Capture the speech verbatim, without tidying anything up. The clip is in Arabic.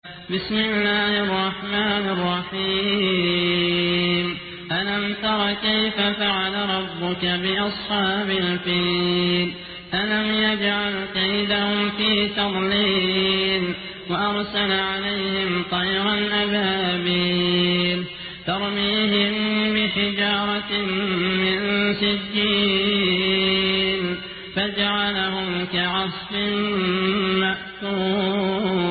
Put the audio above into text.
بسم الله الرحمن الرحيم ألم تر كيف فعل ربك بأصحاب الفيل ألم يجعل كيدهم في تضليل وأرسل عليهم طيرا أبابيل ترميهم بحجارة من سجيل فجعلهم كعصف مأكول